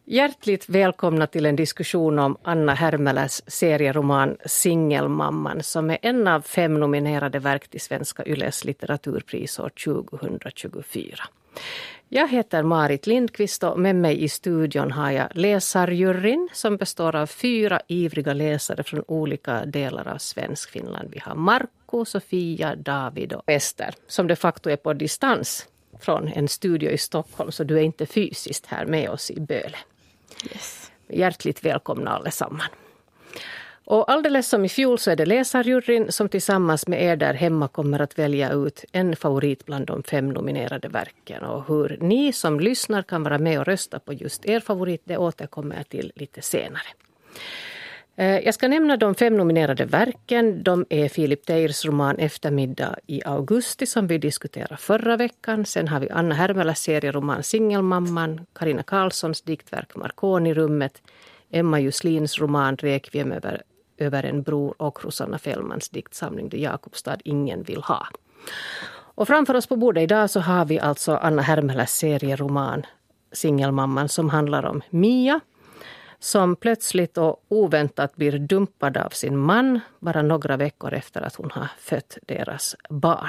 Hjärtligt välkomna till en diskussion om Anna Hermeläs serieroman Singelmamman som är en av 5 nominerade verk till Svenska Yles litteraturpris år 2024. Jag heter Marit Lindqvist och med mig i studion har jag läsarjuryn som består av 4 ivriga läsare från olika delar av Svenskfinland. Vi har Marco, Sofia, David och Ester som de facto är på distans från en studio i Stockholm, så du är inte fysiskt här med oss i Böle. Yes. Hjärtligt välkomna allesamman. Och alldeles som i fjol så är det läsarjuryn som tillsammans med er där hemma kommer att välja ut en favorit bland de 5 nominerade verken. Och hur ni som lyssnar kan vara med och rösta på just er favorit, det återkommer jag till lite senare. Jag ska nämna de 5 nominerade verken. De är Filip Teirs roman Eftermiddag i augusti som vi diskuterade förra veckan. Sen har vi Anna Hermeläs serieroman Singelmamman, Carina Karlssons diktverk Marconi-rummet, Emma Juslins roman Requiem över en bror och Rosanna Fällmans diktsamling Det Jakobstad ingen vill ha. Och framför oss på bordet idag så har vi alltså Anna Hermeläs serieroman Singelmamman som handlar om Mia, som plötsligt och oväntat blir dumpad av sin man bara några veckor efter att hon har fött deras barn.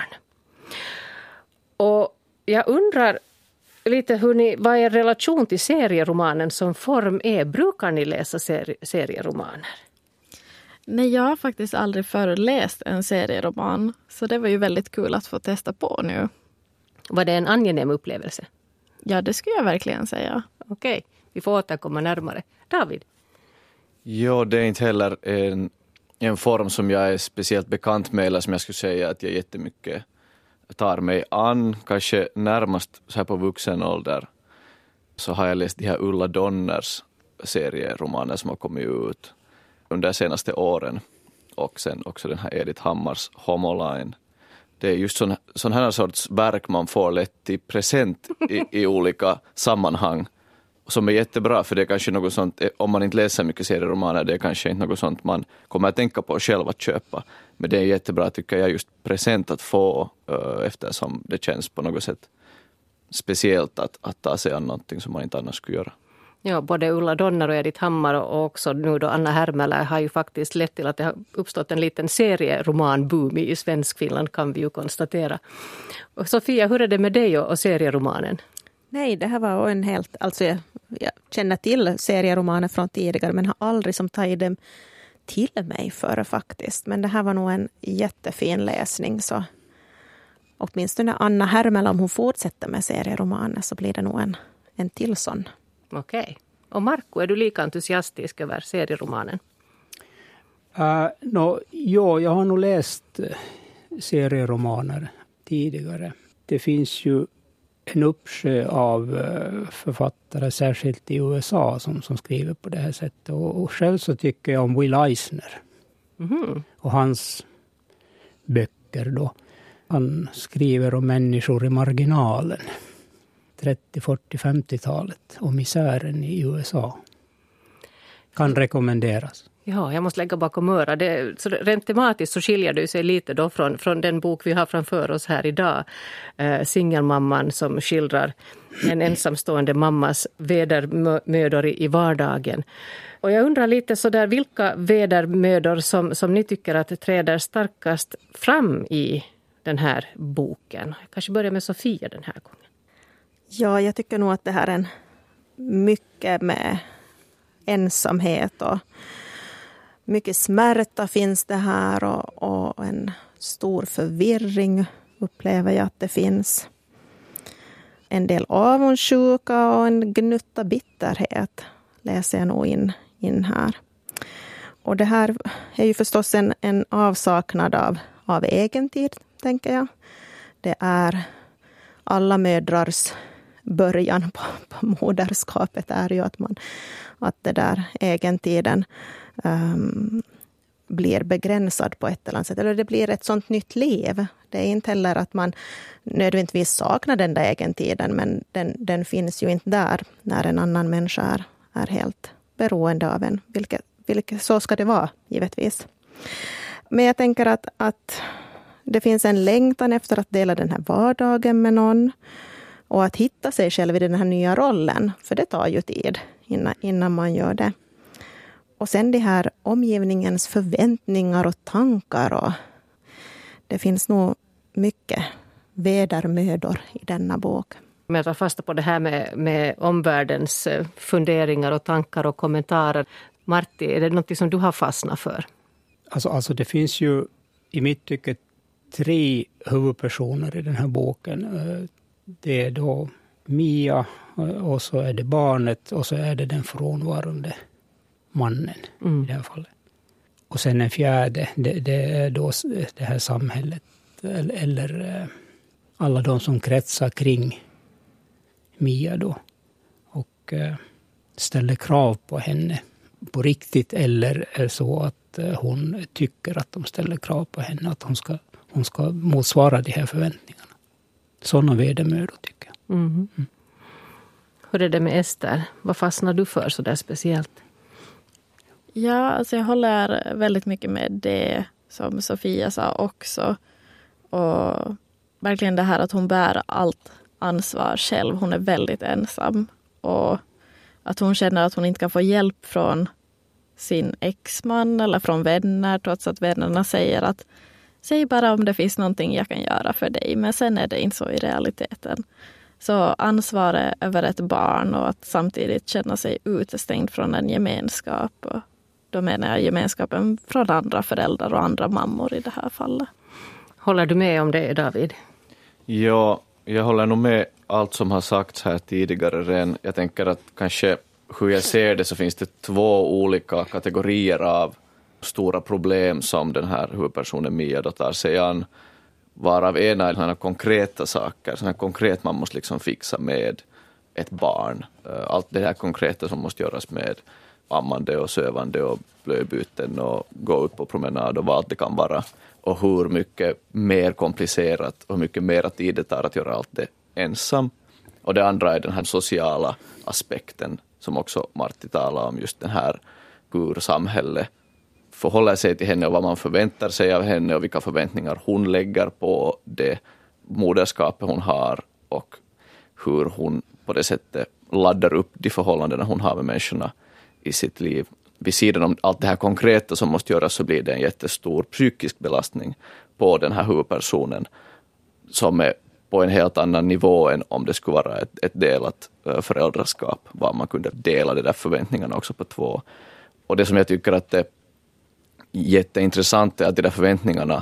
Och jag undrar lite vad er relation till serieromanen som form är. Brukar ni läsa serieromaner? Nej, jag har faktiskt aldrig föreläst en serieroman, så det var ju väldigt kul att få testa på nu. Var det en angenäm upplevelse? Ja, det skulle jag verkligen säga. Okej, vi får återkomma närmare. David? Ja, det är inte heller en form som jag är speciellt bekant med, eller som jag skulle säga att jag jättemycket tar mig an. Kanske närmast så här på vuxen ålder så har jag läst de här Ulla Donners serieromaner som har kommit ut under de senaste åren. Och sen också den här Edith Hammars Homoline. Det är just sån här sorts verk man får lätt till present i olika sammanhang. Som är jättebra, för det är kanske något sånt, om man inte läser mycket serieromaner, det är kanske inte något sånt man kommer att tänka på själv att köpa. Men det är jättebra, tycker jag, just present att få, eftersom det känns på något sätt speciellt att ta sig an någonting som man inte annars skulle göra. Ja, både Ulla Donner och Edith Hammar och också nu då Anna Hermelä har ju faktiskt lett till att det har uppstått en liten serieromanboom i Svenskfinland, kan vi ju konstatera. Och Sofia, hur är det med dig och serieromanen? Nej, det här var en helt... Alltså jag känner till serieromaner från tidigare men har aldrig som tagit dem till mig före faktiskt. Men det här var nog en jättefin läsning, så åtminstone Anna Hermelä, om hon fortsätter med serieromaner så blir det nog en till sån. Okej. Och Marco, är du lika entusiastisk över serieromanen? Jag har nog läst serieromaner tidigare. Det finns ju en uppsjö av författare, särskilt i USA, som skriver på det här sättet. Och själv så tycker jag om Will Eisner. Mm. Och hans böcker då. Han skriver om människor i marginalen. 30, 40, 50-talet. Och misären i USA. Kan rekommenderas. Ja, jag måste lägga bakom öra. Så rent tematiskt så skiljer det sig lite då från den bok vi har framför oss här idag. Singelmamman, som skildrar en ensamstående mammas vedermödor i vardagen. Och jag undrar lite sådär, vilka vedermödor som ni tycker att träder starkast fram i den här boken? Jag kanske börjar med Sofia den här gången. Ja, jag tycker nog att det här är mycket med ensamhet och mycket smärta finns det här, och en stor förvirring upplever jag att det finns. En del avundsjuka och en gnutta bitterhet läser jag nog in här. Och det här är ju förstås en avsaknad av egen tid, tänker jag. Det är alla mödrars början på moderskapet är ju att det där egentiden blir begränsad på ett eller annat sätt. Eller det blir ett sånt nytt liv. Det är inte heller att man nödvändigtvis saknar den där egentiden, men den finns ju inte där när en annan människa är helt beroende av en. Vilket så ska det vara, givetvis. Men jag tänker att det finns en längtan efter att dela den här vardagen med någon. Och att hitta sig själv i den här nya rollen. För det tar ju tid innan man gör det. Och sen det här omgivningens förväntningar och tankar. Och det finns nog mycket vedermödor i denna bok. Om jag tar fasta på det här med omvärldens funderingar och tankar och kommentarer. Martti, är det något som du har fastnat för? Alltså det finns ju i mitt tycke 3 huvudpersoner i den här boken. Det är då Mia, och så är det barnet, och så är det den frånvarande mannen i det här fallet. Och sen en fjärde, det är då det här samhället eller alla de som kretsar kring Mia då och ställer krav på henne på riktigt, eller är så att hon tycker att de ställer krav på henne, att hon ska motsvara de här förväntningarna. Sådana vedermödor tycker jag. Hur är det med Ester? Vad fastnar du för så där speciellt? Ja, alltså jag håller väldigt mycket med det som Sofia sa också. Och verkligen det här att hon bär allt ansvar själv. Hon är väldigt ensam. Och att hon känner att hon inte kan få hjälp från sin exman eller från vänner, trots att vännerna säger att säg bara om det finns någonting jag kan göra för dig. Men sen är det inte så i realiteten. Så ansvaret över ett barn och att samtidigt känna sig utestängd från en gemenskap. Och då menar jag gemenskapen från andra föräldrar och andra mammor i det här fallet. Håller du med om det, David? Ja, jag håller nog med allt som har sagts här tidigare redan. Jag tänker att kanske hur jag ser det så finns det 2 olika kategorier av stora problem som den här huvudpersonen Mia då tar sig an. Varav ena är sådana konkreta saker, sådana konkret man måste liksom fixa med ett barn. Allt det här konkreta som måste göras med ammande och sövande och blöjbyten och gå ut på promenad och vad allt det kan vara. Och hur mycket mer komplicerat och hur mycket mer tid det tar att göra allt det ensam. Och det andra är den här sociala aspekten som också Martti talar om, just den här hur samhället förhåller sig till henne och vad man förväntar sig av henne och vilka förväntningar hon lägger på det moderskapet hon har och hur hon på det sättet laddar upp de förhållanden hon har med människorna i sitt liv. Vid sidan om allt det här konkreta som måste göras så blir det en jättestor psykisk belastning på den här huvudpersonen som är på en helt annan nivå än om det skulle vara ett delat föräldraskap, var man kunde dela de där förväntningarna också på 2. Och det som jag tycker att det är jätteintressant är att de där förväntningarna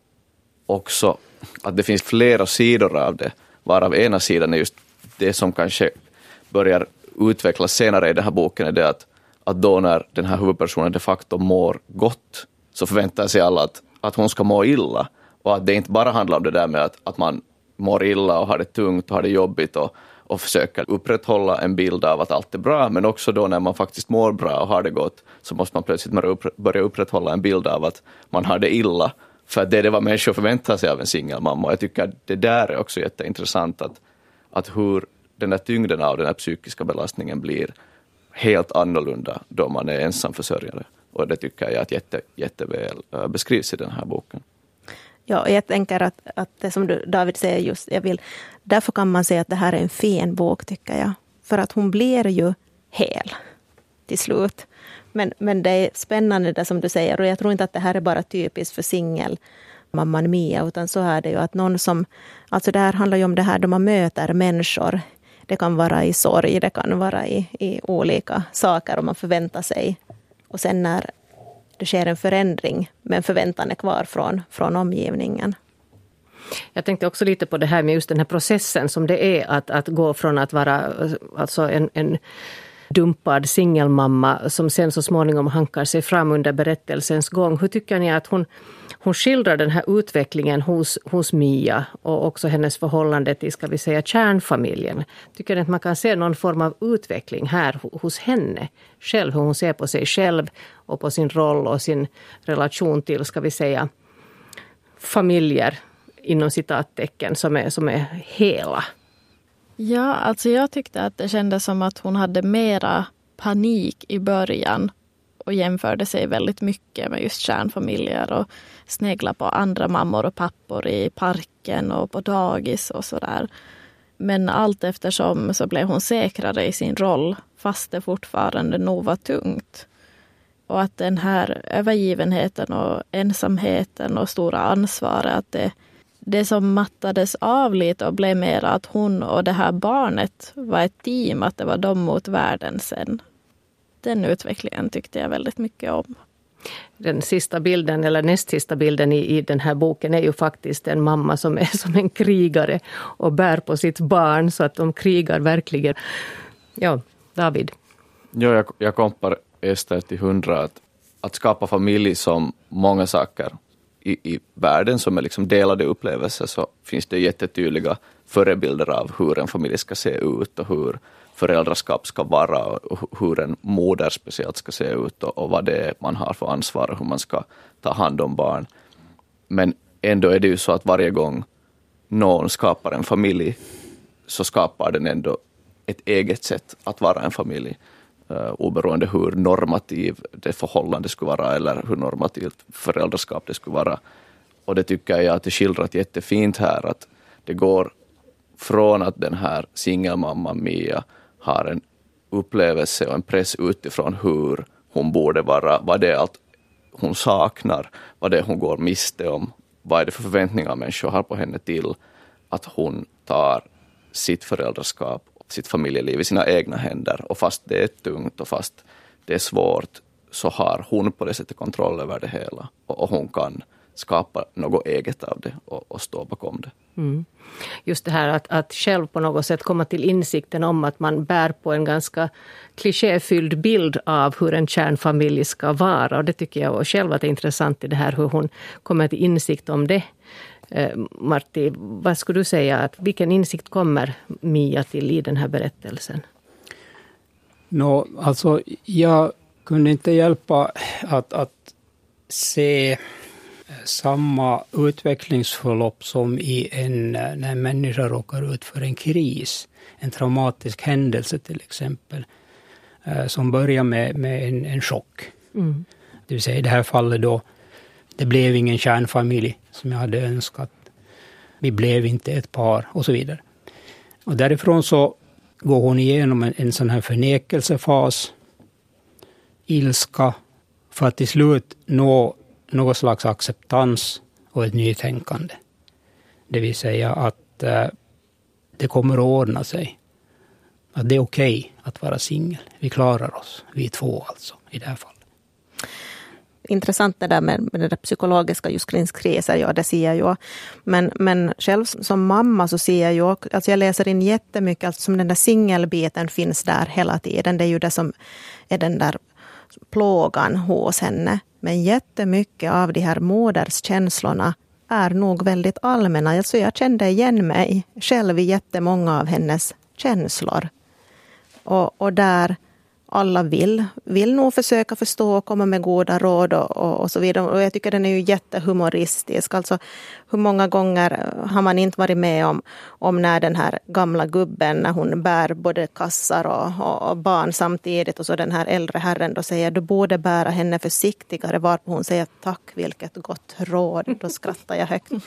också, att det finns flera sidor av det, varav ena sidan är just det som kanske börjar utvecklas senare i den här boken, är det att då när den här huvudpersonen de facto mår gott så förväntar sig alla att hon ska må illa, och att det inte bara handlar om det där med att man mår illa och har det tungt och har det jobbigt och försöker upprätthålla en bild av att allt är bra, men också då när man faktiskt mår bra och har det gott så måste man plötsligt börja upprätthålla en bild av att man har det illa, för att det är vad människor förväntar sig av en singelmamma. Jag tycker att det där är också jätteintressant att hur den där tyngden av den här psykiska belastningen blir helt annorlunda då man är ensamförsörjare, och det tycker jag att jätteväl beskrivs i den här boken. Ja, jag tänker att det som David säger just, därför kan man säga att det här är en fin bok tycker jag. För att hon blir ju hel till slut. Men det är spännande det som du säger, och jag tror inte att det här är bara typiskt för singelmamman Mia, utan så är det ju att någon som, alltså det här handlar ju om det här då man möter människor. Det kan vara i sorg, det kan vara i olika saker och man förväntar sig. Och sen när det sker en förändring, men förväntan är kvar från omgivningen. Jag tänkte också lite på det här med just den här processen som det är att gå från att vara alltså en dumpad singelmamma som sen så småningom hankar sig fram under berättelsens gång. Hur tycker ni att hon skildrar den här utvecklingen hos Mia och också hennes förhållande till, ska vi säga, kärnfamiljen? Tycker ni att man kan se någon form av utveckling här hos henne själv, hur hon ser på sig själv och på sin roll och sin relation till, ska vi säga, familjer inom citattecken som är hela? Ja, alltså jag tyckte att det kändes som att hon hade mera panik i början och jämförde sig väldigt mycket med just kärnfamiljer och snegla på andra mammor och pappor i parken och på dagis och sådär. Men allt eftersom så blev hon säkrare i sin roll, fast det fortfarande nog var tungt. Och att den här övergivenheten och ensamheten och stora ansvaret, att det som mattades av lite och blev mer att hon och det här barnet var ett team, att det var de mot världen sen. Den utvecklingen tyckte jag väldigt mycket om. Den sista bilden, eller näst sista bilden i den här boken är ju faktiskt en mamma som är som en krigare och bär på sitt barn, så att de krigar verkligen. Ja, David. Ja, jag kompar Ester till 100 att skapa familj som många saker i världen som är liksom delade upplevelser, så finns det jättetydliga förebilder av hur en familj ska se ut och hur föräldraskap ska vara och hur en moder speciellt ska se ut och vad det är man har för ansvar och hur man ska ta hand om barn. Men ändå är det ju så att varje gång någon skapar en familj så skapar den ändå ett eget sätt att vara en familj. Oberoende hur normativ det förhållande skulle vara eller hur normativt föräldraskap det skulle vara. Och det tycker jag att det skildrat jättefint här, att det går från att den här singelmamman Mia har en upplevelse och en press utifrån hur hon borde vara, vad det är allt hon saknar, vad det är hon går miste om, vad är det för förväntningar människor har på henne, till att hon tar sitt föräldraskap, sitt familjeliv i sina egna händer, och fast det är tungt och fast det är svårt så har hon på det sättet kontroll över det hela och hon kan skapa något eget av det och stå bakom det. Mm. Just det här att själv på något sätt komma till insikten om att man bär på en ganska klichéfylld bild av hur en kärnfamilj ska vara, och det tycker jag själv att det är intressant i det här hur hon kommer till insikt om det. Martti, vad skulle du säga, att vilken insikt kommer Mia till i den här berättelsen? Alltså jag kunde inte hjälpa att se samma utvecklingsförlopp som när en människa råkar ut för en kris, en traumatisk händelse till exempel, som börjar med en chock. Mm. Det vill säga i det här fallet då, det blev ingen kärnfamilj som jag hade önskat. Vi blev inte ett par och så vidare. Och därifrån så går hon igenom en sån här förnekelsefas, ilska, för att till slut nå någon slags acceptans och ett nytänkande. Det vill säga att det kommer att ordna sig. Att det är okej att vara singel. Vi klarar oss, vi två alltså, i det här fallet. Intressant det där med det där psykologiska just kring kriser, ja det ser jag ju. Men själv som mamma så ser jag ju, alltså jag läser in jättemycket, alltså som den där singelbiten finns där hela tiden. Det är ju det som är den där plågan hos henne. Men jättemycket av de här moderskänslorna är nog väldigt allmänna. Alltså jag kände igen mig själv i jättemånga av hennes känslor. Och där alla vill nog försöka förstå och komma med goda råd och så vidare. Och jag tycker den är ju jättehumoristisk. Alltså hur många gånger har man inte varit med om när den här gamla gubben, när hon bär både kassar och barn samtidigt, och så den här äldre herren då säger du borde bära henne försiktigare, varpå hon säger tack vilket gott råd. Då skrattar jag högt.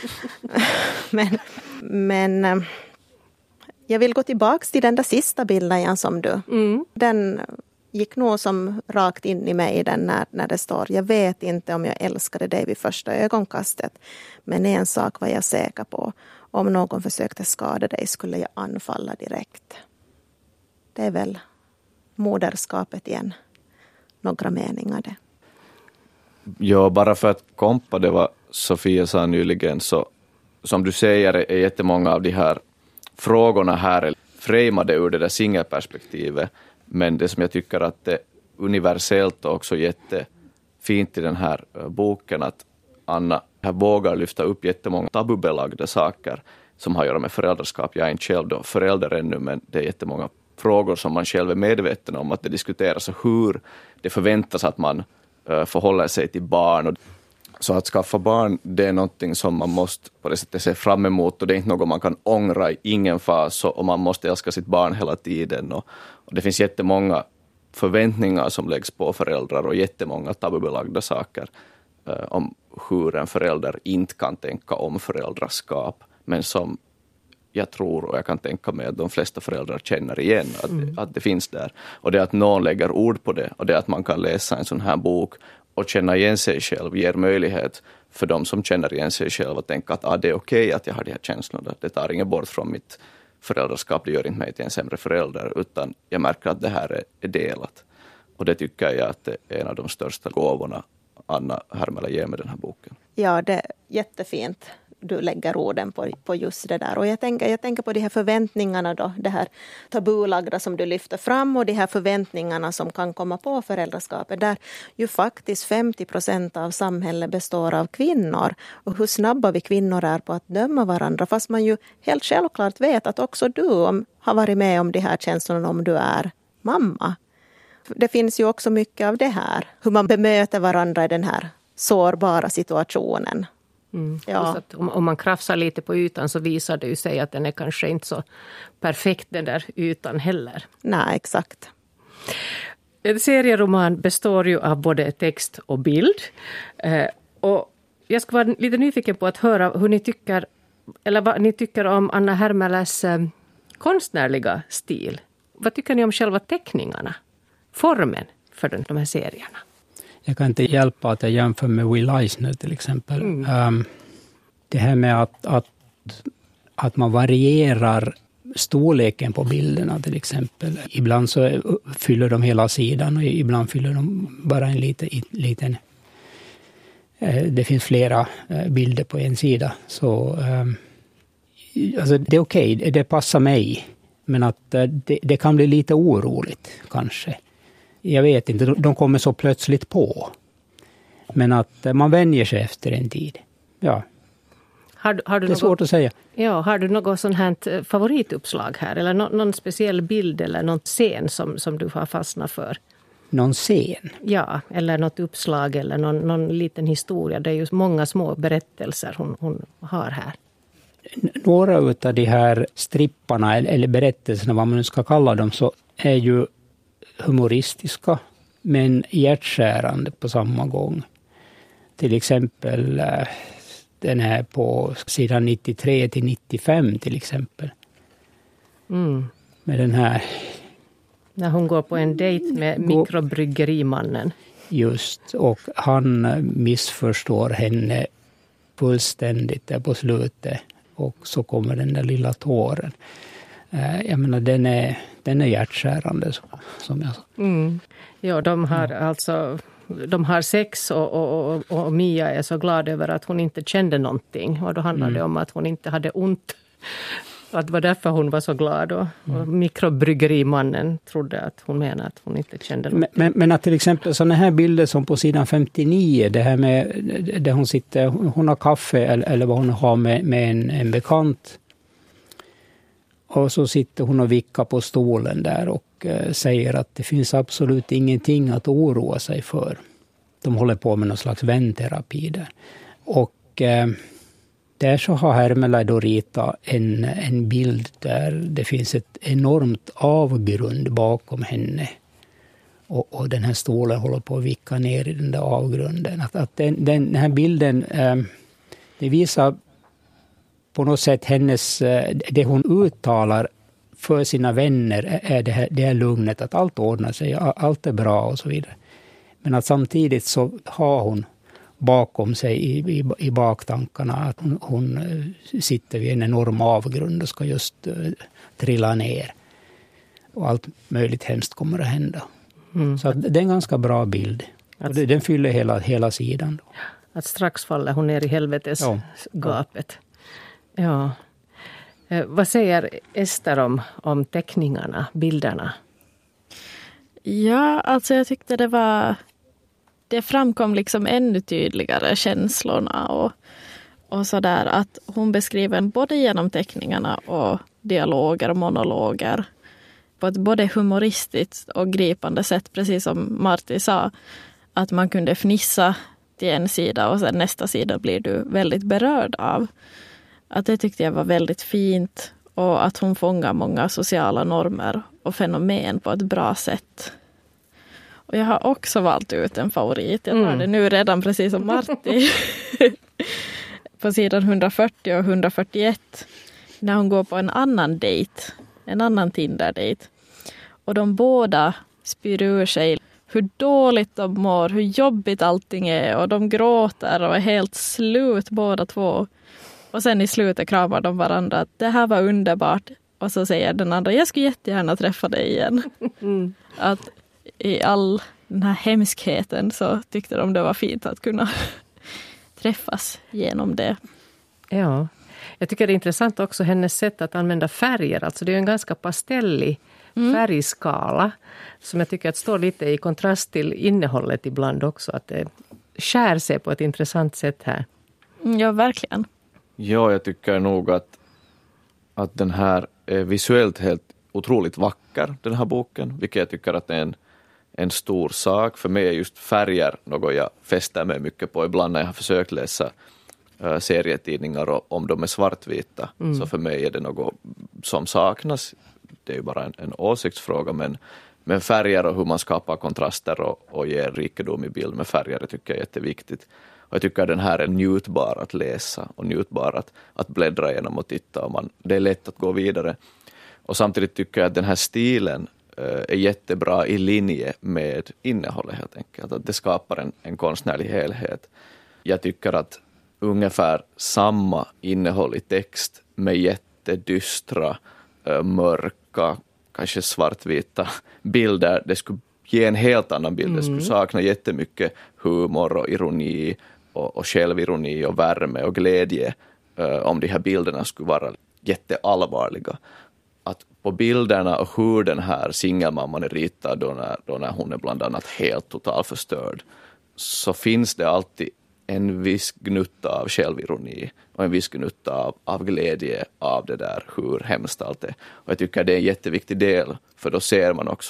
men jag vill gå tillbaka till den där sista bilden som du. Mm. Den gick nog som rakt in i mig den när det står: jag vet inte om jag älskade dig vid första ögonkastet, men en sak var jag säker på. Om någon försökte skada dig skulle jag anfalla direkt. Det är väl moderskapet igen. Några meningar det. Ja, bara för att kompa det vad Sofia sa nyligen, så som du säger är jättemånga av de här frågorna här är framade ur det där singelperspektivet, men det som jag tycker att det universellt och också jättefint i den här boken, att Anna här vågar lyfta upp jättemånga tabubelagda saker som har att göra med föräldraskap. Jag är inte själv då förälder ännu, men det är jättemånga frågor som man själv är medveten om att det diskuteras, och hur det förväntas att man förhåller sig till barn. Så att skaffa barn, det är någonting som man måste på det sättet se fram emot, och det är inte något man kan ångra i ingen fas, och man måste älska sitt barn hela tiden. Och det finns jättemånga förväntningar som läggs på föräldrar och jättemånga tabubelagda saker om hur en förälder inte kan tänka om föräldraskap, men som jag tror och jag kan tänka mig att de flesta föräldrar känner igen att det finns där. Och det att någon lägger ord på det och det att man kan läsa en sån här bok och känna igen sig själv ger möjlighet för de som känner igen sig själv att tänka att det är okej att jag har de här känslorna. Det tar inget bort från mitt föräldraskap, det gör inte mig till en sämre förälder, utan jag märker att det här är delat. Och det tycker jag att det är en av de största gåvorna Anna Härmälä ger med den här boken. Ja, det är jättefint. Du lägger orden på just det där. Och jag tänker på de här förväntningarna då, det här tabulagda som du lyfter fram och de här förväntningarna som kan komma på föräldraskapet, där ju faktiskt 50% av samhället består av kvinnor. Och hur snabba vi kvinnor är på att döma varandra, fast man ju helt självklart vet att också du har varit med om de här känslorna om du är mamma. Det finns ju också mycket av det här, hur man bemöter varandra i den här sårbara situationen. Ja. Så att om man krafsar lite på ytan så visar det ju sig att den är kanske inte så perfekt, den där ytan heller. Nej, exakt. En serieroman består ju av både text och bild. Och jag ska vara lite nyfiken på att höra hur ni tycker, eller vad ni tycker om Anna Härmäläs konstnärliga stil. Vad tycker ni om själva teckningarna? Formen för de här serierna? Jag kan inte hjälpa att jag jämför med Will Eisner till exempel. Det här med att man varierar storleken på bilderna till exempel. Ibland så fyller de hela sidan och ibland fyller de bara en liten. Det finns flera bilder på en sida. Så alltså det är okej, det passar mig. Men att det kan bli lite oroligt kanske. Jag vet inte, de kommer så plötsligt på. Men att man vänjer sig efter en tid. Ja. Har du det är svårt att säga. Ja, har du något sånt här favorituppslag här? Eller någon speciell bild eller någon scen som du har fastnat för? Någon scen? Ja, eller något uppslag eller någon liten historia. Det är ju många små berättelser hon har här. Några av de här stripparna eller berättelserna, vad man nu ska kalla dem, så är ju humoristiska men hjärtskärande på samma gång. Till exempel den här på sidan 93 till 95 till exempel. Med den här... När hon går på en dejt med mikrobrygerimannen. Just, och han missförstår henne fullständigt där på slutet. Och så kommer den där lilla tåren. Jag menar, den är hjärtskärande som jag sa. Ja, de har sex och Mia är så glad över att hon inte kände någonting. Och då handlar det om att hon inte hade ont. Att det var därför hon var så glad. Och mikrobrygerimannen trodde att hon menade att hon inte kände någonting. Men att till exempel sådana här bilder som på sidan 59, det här med där hon sitter, hon har kaffe eller vad hon har med en bekant. Och så sitter hon och vickar på stolen där och säger att det finns absolut ingenting att oroa sig för. De håller på med någon slags vänterapi där. Och där så har Härmälä då ritat en bild där det finns ett enormt avgrund bakom henne. Och den här stolen håller på att vicka ner i den där avgrunden. Att den här bilden, det visar på något sätt hennes, det hon uttalar för sina vänner är det här lugnet, att allt ordnar sig, allt är bra och så vidare. Men att samtidigt så har hon bakom sig i baktankarna att hon sitter vid en enorm avgrund och ska just trilla ner. Och allt möjligt hemskt kommer att hända. Så att det är en ganska bra bild. Och den fyller hela sidan. Då. Att strax faller hon ner i helvetesgapet. Ja. Vad säger Ester om teckningarna, bilderna? Ja, alltså jag tyckte det framkom liksom ännu tydligare känslorna och sådär, att hon beskriver både genom teckningarna och dialoger och monologer på ett både humoristiskt och gripande sätt, precis som Martti sa, att man kunde fnissa till en sida och sen nästa sida blir du väldigt berörd av. Att det tyckte jag var väldigt fint, och att hon fångar många sociala normer och fenomen på ett bra sätt. Och jag har också valt ut en favorit. Jag tar det nu redan, precis som Martti. På sidan 140 och 141 när hon går på en annan Tinder-dejt. Och de båda spyr ur sig hur dåligt de mår, hur jobbigt allting är. Och de gråter och är helt slut båda två. Och sen i slutet kramar de varandra att det här var underbart. Och så säger den andra, jag skulle jättegärna träffa dig igen. Att i all den här hemskheten så tyckte de det var fint att kunna träffas genom det. Ja, jag tycker det är intressant också hennes sätt att använda färger. Alltså det är en ganska pastellig färgskala som jag tycker att står lite i kontrast till innehållet ibland också. Att det skär sig på ett intressant sätt här. Ja, verkligen. Ja, jag tycker nog att den här är visuellt helt otroligt vacker, den här boken. Vilket jag tycker att det är en stor sak. För mig är just färger något jag fäster mig mycket på. Ibland när jag har försökt läsa serietidningar och om de är svartvita. Så för mig är det något som saknas. Det är ju bara en åsiktsfråga. Men färger och hur man skapar kontraster och ger rikedom i bild med färger, det tycker jag är jätteviktigt. Och jag tycker att den här är njutbar att läsa och njutbar att bläddra igenom och titta. Och det är lätt att gå vidare. Och samtidigt tycker jag att den här stilen är jättebra i linje med innehållet helt enkelt. Att det skapar en konstnärlig helhet. Jag tycker att ungefär samma innehåll i text med jättedystra, mörka, kanske svartvita bilder, det skulle ge en helt annan bild. Det skulle sakna jättemycket humor och ironi och självironi och värme och glädje om de här bilderna skulle vara jätteallvarliga. Att på bilderna och hur den här singelmamman är ritad då när hon är bland annat helt totalförstörd, så finns det alltid en viss gnutta av självironi och en viss gnutta av glädje av det där, hur hemskt allt är. Och jag tycker det är en jätteviktig del, för då ser man också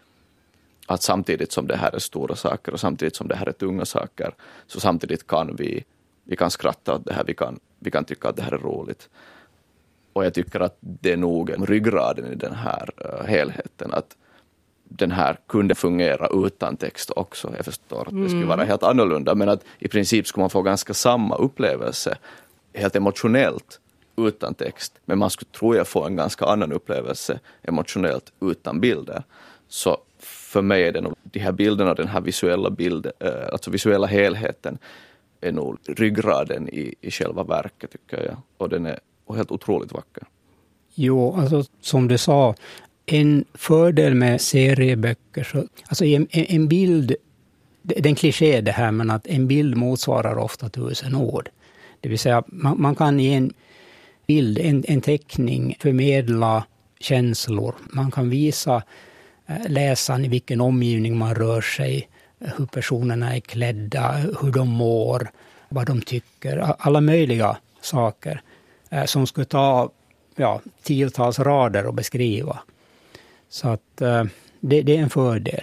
att samtidigt som det här är stora saker och samtidigt som det här är tunga saker, så samtidigt kan vi kan skratta åt det här, vi kan tycka att det här är roligt. Och jag tycker att det är nog ryggraden i den här helheten, att den här kunde fungera utan text också. Jag förstår att det skulle vara helt annorlunda, men att i princip skulle man få ganska samma upplevelse helt emotionellt utan text. Men man skulle, tror jag, få en ganska annan upplevelse emotionellt utan bilder. Så för mig är det nog de här bilderna, den här alltså visuella helheten är nog ryggraden i själva verket, tycker jag. Och den är helt otroligt vacker. Jo, alltså som du sa, en fördel med serieböcker, så, alltså en bild, det är en kliché det här, men att en bild motsvarar ofta 1000 ord. Det vill säga man kan i en bild, en teckning förmedla känslor. Man kan visa läsaren i vilken omgivning man rör sig, hur personerna är klädda, hur de mår, vad de tycker, alla möjliga saker som skulle ta tiotals rader att beskriva. Så att det är en fördel.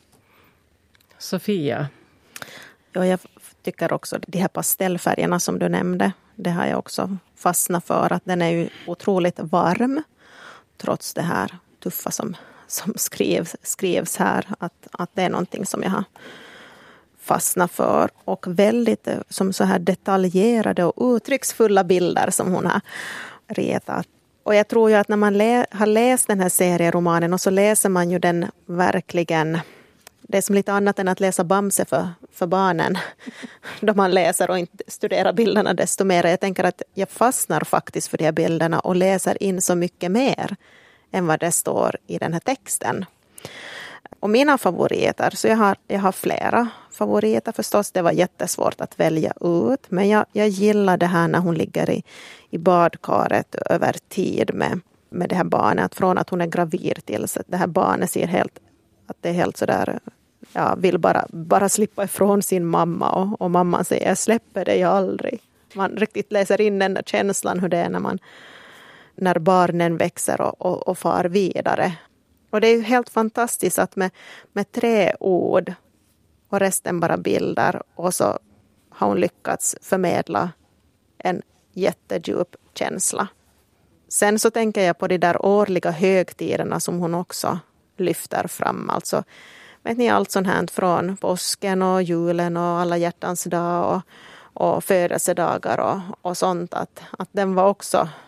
Sofia? Ja, jag tycker också de här pastellfärgerna som du nämnde, det har jag också fastnat för, att den är ju otroligt varm trots det här tuffa som skrivs här, att det är någonting som jag har fastnat för, och väldigt som så här detaljerade och uttrycksfulla bilder som hon har ritat. Och jag tror ju att när man har läst den här serieromanen, och så läser man ju den verkligen, det är som lite annat än att läsa Bamse för barnen då man läser och inte studerar bilderna desto mer. Jag tänker att jag fastnar faktiskt för de här bilderna och läser in så mycket mer än vad det står i den här texten. Och mina favoriter, så jag har flera favoriter förstås. Det var jättesvårt att välja ut, men jag gillar det här när hon ligger i badkaret över tid med det här barnet. Att från att hon är gravid till så att det här barnet ser att det är helt sådär, vill bara slippa ifrån sin mamma, och mamman säger jag släpper dig aldrig. Man riktigt läser in den där känslan hur det är när barnen växer och far vidare. Och det är ju helt fantastiskt att med 3 ord och resten bara bilder, och så har hon lyckats förmedla en jättedjup känsla. Sen så tänker jag på de där årliga högtiderna som hon också lyfter fram. Alltså, vet ni, allt sånt här från påsken och julen och alla hjärtans dag och födelsedagar och sånt. Att den var också,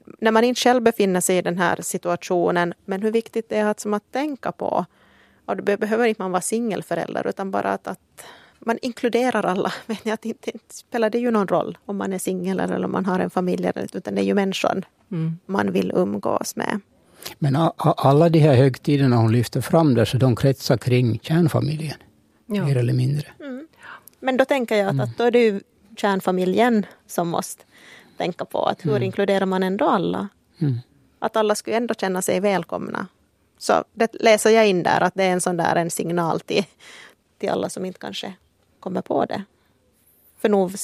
när man inte själv befinner sig i den här situationen, men hur viktigt det är att tänka på. Och det behöver inte man vara singelförälder, utan bara att man inkluderar alla. Men att inte spelar det ju någon roll om man är singel eller om man har en familj, utan det är ju människan man vill umgås med. Men alla de här högtiderna hon lyfter fram där, så de kretsar kring kärnfamiljen, mer eller mindre. Men då tänker jag att då är det ju kärnfamiljen som måste tänka på att hur inkluderar man ändå alla? Att alla skulle ändå känna sig välkomna. Så det läser jag in där, att det är en signal till alla som inte kanske kommer på det. För nog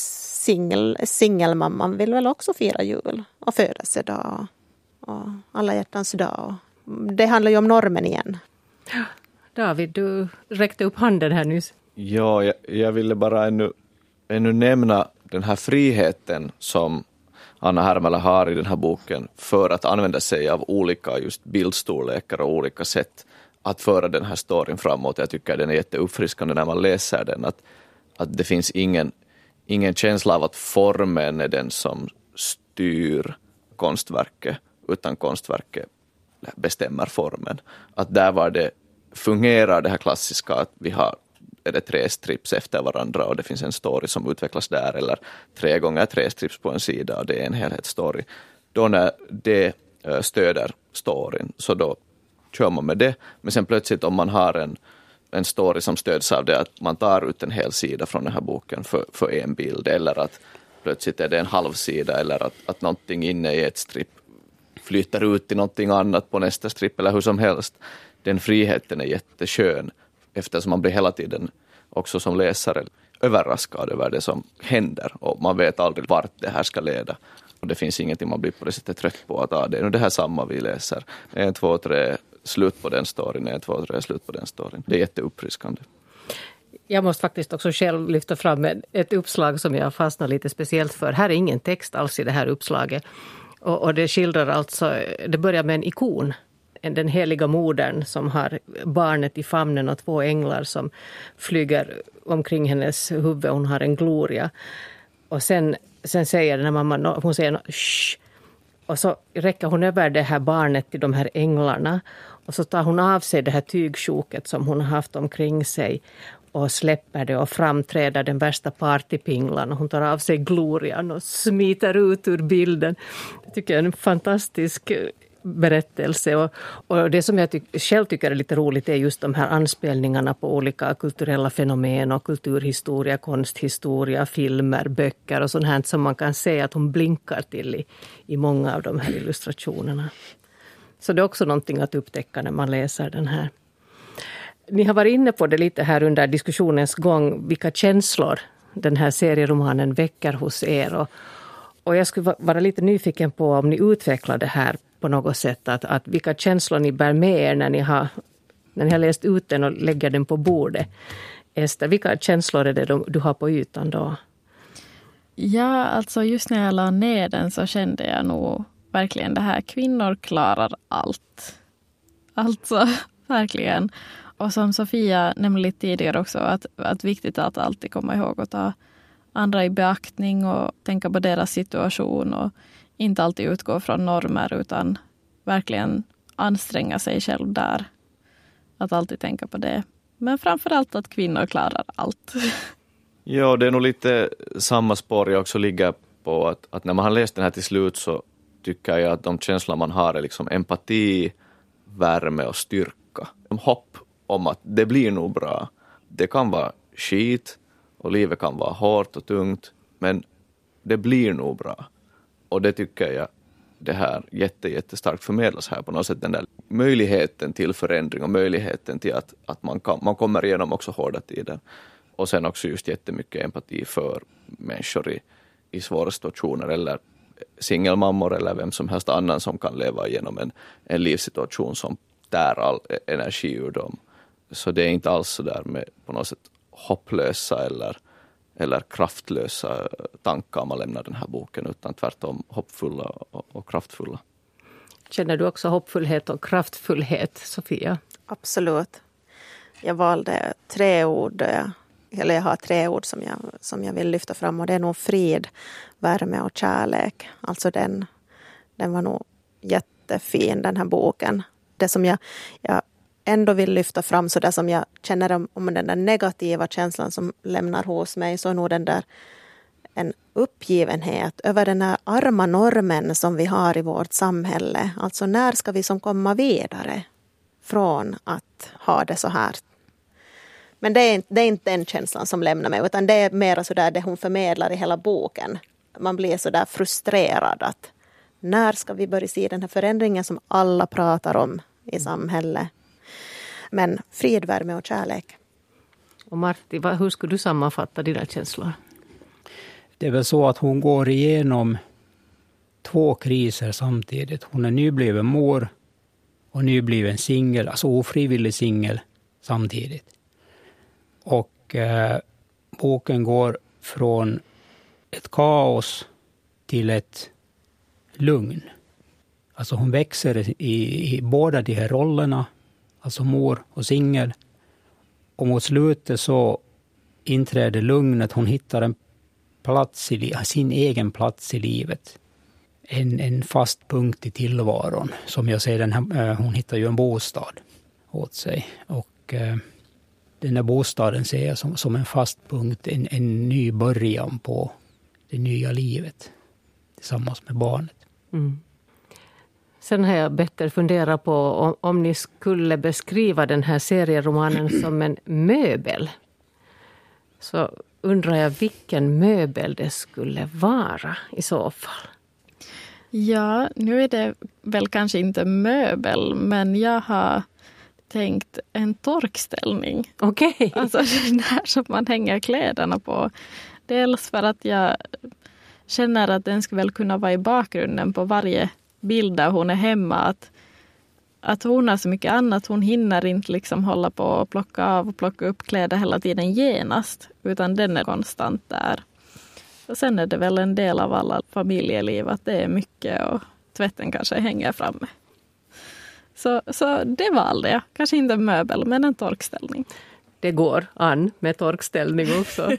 singelmamman vill väl också fira jul och födelsedag och alla hjärtans dag. Det handlar ju om normen igen. David, du räckte upp handen här nyss. Ja, jag ville bara ännu nämna den här friheten som Anna Härmälä har i den här boken för att använda sig av olika just bildstorlekar och olika sätt att föra den här storyn framåt. Jag tycker den är jätteuppfriskande när man läser den. Att det finns ingen känsla av att formen är den som styr konstverket, utan konstverket bestämmer formen. Att där var det fungerar det här klassiska att vi har är det 3 strips efter varandra och det finns en story som utvecklas där, eller 3 gånger 3 strips på en sida och det är en helhetsstory. Då när det stöder storyn, så då kör man med det. Men sen plötsligt om man har en story som stöds av det, att man tar ut en hel sida från den här boken för en bild, eller att plötsligt är det en halv sida, eller att någonting inne i ett strip flyttar ut till någonting annat på nästa strip, eller hur som helst. Den friheten är jätteskön, eftersom man blir hela tiden också som läsare överraskad över det som händer, och man vet aldrig vart det här ska leda. Och det finns ingenting man blir på det sättet trött på att det är det här samma vi läser. 1, 2, 3, slut på den storyn, 1, 2, 3, slut på den storyn. Det är jätteuppfriskande. Jag måste faktiskt också själv lyfta fram ett uppslag som jag fastnar lite speciellt för. Här är ingen text alls i det här uppslaget. Och det skildrar alltså, det börjar med en ikon. Den heliga modern som har barnet i famnen och 2 änglar som flyger omkring hennes huvud. Hon har en gloria. Och sen säger den här mamman, hon säger shh. Och så räcker hon över det här barnet till de här änglarna. Och så tar hon av sig det här tygsjoket som hon har haft omkring sig och släpper det och framträder den värsta partypinglan. Och hon tar av sig glorian och smiter ut ur bilden. Jag tycker det är en fantastisk berättelse. Och det som jag själv tycker är lite roligt är just de här anspelningarna på olika kulturella fenomen och kulturhistoria, konsthistoria, filmer, böcker och sånt här som man kan se att hon blinkar till i många av de här illustrationerna. Så det är också någonting att upptäcka när man läser den här. Ni har varit inne på det lite här under diskussionens gång, vilka känslor den här serieromanen väcker hos er. Och jag skulle vara lite nyfiken på om ni utvecklar det här på något sätt, att vilka känslor ni bär med er när ni har läst ut den och lägger den på bordet. Ester, vilka känslor är det du har på ytan då? Ja, alltså just när jag la ner den så kände jag nog verkligen det här, kvinnor klarar allt. Alltså, verkligen. Och som Sofia nämnde lite tidigare också, att viktigt att alltid komma ihåg att ta andra i beaktning och tänka på deras situation och inte alltid utgå från normer utan verkligen anstränga sig själv där. Att alltid tänka på det. Men framförallt att kvinnor klarar allt. Ja, det är nog lite samma spår jag också ligger på. Att när man har läst den här till slut så tycker jag att de känslor man har är liksom empati, värme och styrka. Hopp om att det blir nog bra. Det kan vara skit och livet kan vara hårt och tungt, men det blir nog bra. Och det tycker jag det här jättestarkt förmedlas här på något sätt. Den där möjligheten till förändring och möjligheten till att man kommer igenom också hårda tider. Och sen också just jättemycket empati för människor i svåra situationer eller singelmammor eller vem som helst annan som kan leva igenom en livssituation som tär all energi ur dem. Så det är inte alls så där med på något sätt hopplösa eller kraftlösa tankar man lämnar den här boken, utan tvärtom hoppfulla och kraftfulla. Känner du också hoppfullhet och kraftfullhet, Sofia? Absolut. Jag valde 3 ord, eller jag har 3 ord som jag vill lyfta fram, och det är nog frid, värme och kärlek. Alltså Den var nog jättefin, den här boken. Det som jag ändå vill lyfta fram, så det som jag känner om den där negativa känslan som lämnar hos mig, så är nog den där en uppgivenhet över den här arma normen som vi har i vårt samhälle. Alltså när ska vi som komma vidare från att ha det så här? Men det är inte den känslan som lämnar mig, utan det är mer så där det hon förmedlar i hela boken. Man blir så där frustrerad att när ska vi börja se den här förändringen som alla pratar om i samhället? Men frid, värme och kärlek. Och Martti, hur skulle du sammanfatta dina känslor? Det är väl så att hon går igenom 2 kriser samtidigt. Hon är nybliven mor och nybliven singel, alltså ofrivillig singel samtidigt. Och boken går från ett kaos till ett lugn. Alltså hon växer i båda de här rollerna, alltså mor och singel. Och mot slutet så inträder lugnet. Hon hittar en plats sin egen plats i livet. En fast punkt i tillvaron. Som jag säger, hon hittar ju en bostad åt sig. Och den här bostaden ser jag som en fast punkt, en ny början på det nya livet tillsammans med barnet. Mm. Sen har jag bättre fundera på om ni skulle beskriva den här serieromanen som en möbel. Så undrar jag vilken möbel det skulle vara i så fall. Ja, nu är det väl kanske inte möbel, men jag har tänkt en torkställning. Okej. Alltså den här som man hänger kläderna på. Dels för att jag känner att den ska väl kunna vara i bakgrunden på varje bild där hon är hemma. Att hon har så mycket annat. Hon hinner inte liksom hålla på och plocka av och plocka upp kläder hela tiden genast. Utan den är konstant där. Och sen är det väl en del av alla familjeliv att det är mycket och tvätten kanske hänger framme. Så det valde jag. Kanske inte en möbel, men en torkställning. Det går an med torkställning också.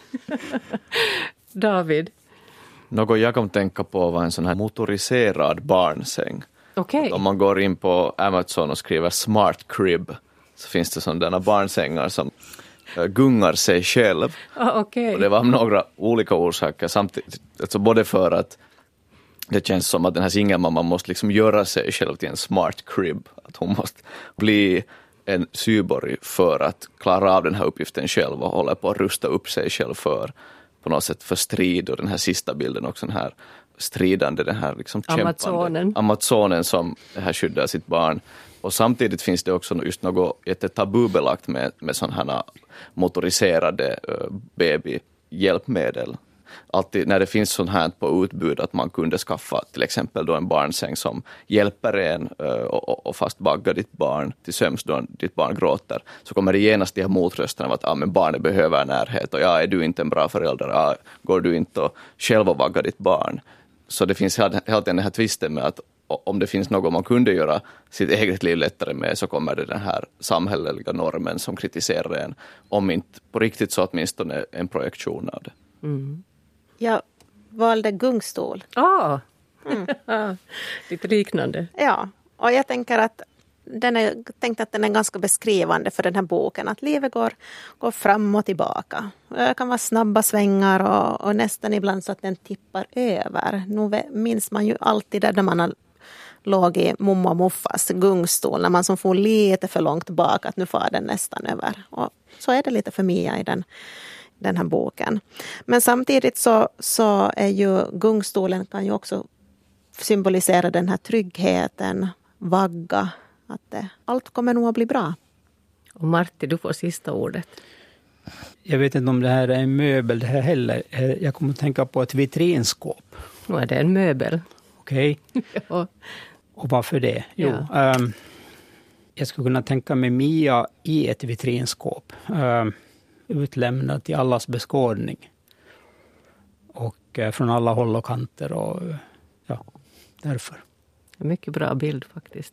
David? Något jag kan tänka på var en sån här motoriserad barnsäng. Okej. Om man går in på Amazon och skriver smart crib, så finns det sådana barnsängar som gungar sig själv. Okej. Och det var av några olika orsaker samtidigt. Alltså både för att det känns som att den här singelmamman måste liksom göra sig själv till en smart crib. Att hon måste bli en cyborg för att klara av den här uppgiften själv och hålla på att rusta upp sig själv för på något sätt för strid. Och den här sista bilden också, den här stridande, den här liksom kämpande Amazonen som här skyddar sitt barn. Och samtidigt finns det också just något jättetabubelagt med sådana här motoriserade babyhjälpmedel. Alltid när det finns sånt här på utbud att man kunde skaffa till exempel då en barnsäng som hjälper en och fast baggar ditt barn till sömns då ditt barn gråter, så kommer det genast de här motrösterna av att men barnet behöver närhet och är du inte en bra förälder, går du inte och själv och vaggar ditt barn. Så det finns hela tiden den här tvisten med att om det finns något man kunde göra sitt eget liv lättare med, så kommer det den här samhälleliga normen som kritiserar en. Om inte på riktigt så åtminstone en projektion av det. Mm. Jag valde gungstol. Lite liknande. Ja, och jag tänker att den är ganska beskrivande för den här boken. Att livet går fram och tillbaka. Det kan vara snabba svängar och nästan ibland så att den tippar över. Nu minns man ju alltid där man har låg i momma och moffas gungstol. När man som får lite för långt bak att nu får den nästan över. Och så är det lite för Mia i den här boken. Men samtidigt så är ju gungstolen kan ju också symbolisera den här tryggheten, vagga, att allt kommer nog att bli bra. Och Martti, du får sista ordet. Jag vet inte om det här är en möbel det här heller. Jag kommer att tänka på ett vitrinskåp. Nu är det en möbel. Okej. Ja. Och varför det? Jo, jag skulle kunna tänka mig Mia i ett vitrinskåp. Utlämnad till allas beskådning. Och från alla håll och kanter. Och ja, därför. En mycket bra bild faktiskt.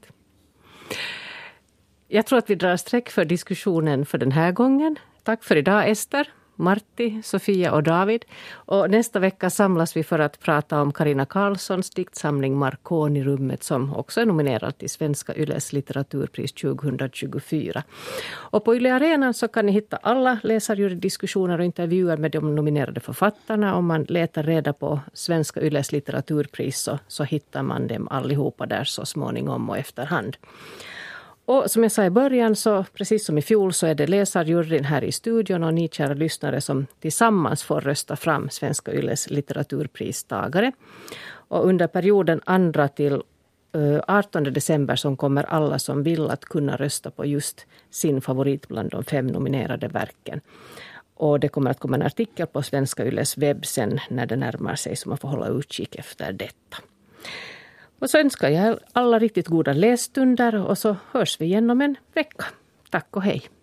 Jag tror att vi drar streck för diskussionen för den här gången. Tack för idag, Ester. Martti, Sofia och David. Och nästa vecka samlas vi för att prata om Carina Karlssons diktsamling Marconi-rummet som också är nominerad till Svenska Yles litteraturpris 2024. Och på Yle Arenan så kan ni hitta alla läsarjurydiskussioner och intervjuer med de nominerade författarna. Om man letar reda på Svenska Yles litteraturpris så hittar man dem allihopa där så småningom och efterhand. Och som jag sa i början, så precis som i fjol så är det läsarjuryn här i studion och ni kära lyssnare som tillsammans får rösta fram Svenska Yles litteraturpristagare. Och under perioden 2 till 18 december som kommer alla som vill att kunna rösta på just sin favorit bland de 5 nominerade verken. Och det kommer att komma en artikel på Svenska Yles webb sen när det närmar sig, så man får hålla utkik efter detta. Och så önskar jag alla riktigt goda lässtunder och så hörs vi igen om en vecka. Tack och hej!